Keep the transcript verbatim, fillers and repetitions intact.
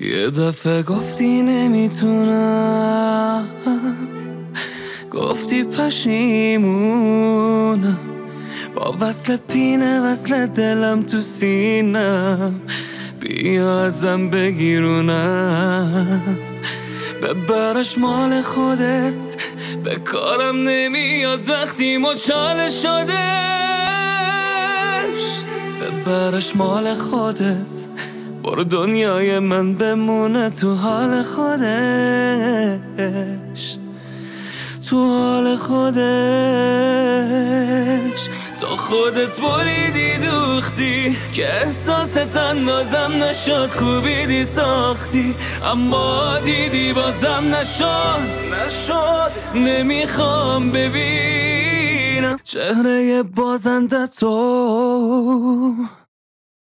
یه دفعه گفتی نمیتونم، گفتی پشیمونم، با وصل پینه وصل دلم تو سینم، بیا ازم بگیرونم، ببرش مال خودت، به کارم نمیاد وقتی مچاله شدش، ببرش مال خودت، برو دنیای من بمونه تو حال خودش، تو حال خودش. تا خودت بریدی دوختی که احساست اندازم نشد، کوبیدی ساختی اما دیدی بازم نشد نشد نمیخوام ببینم چهره بازنده تو.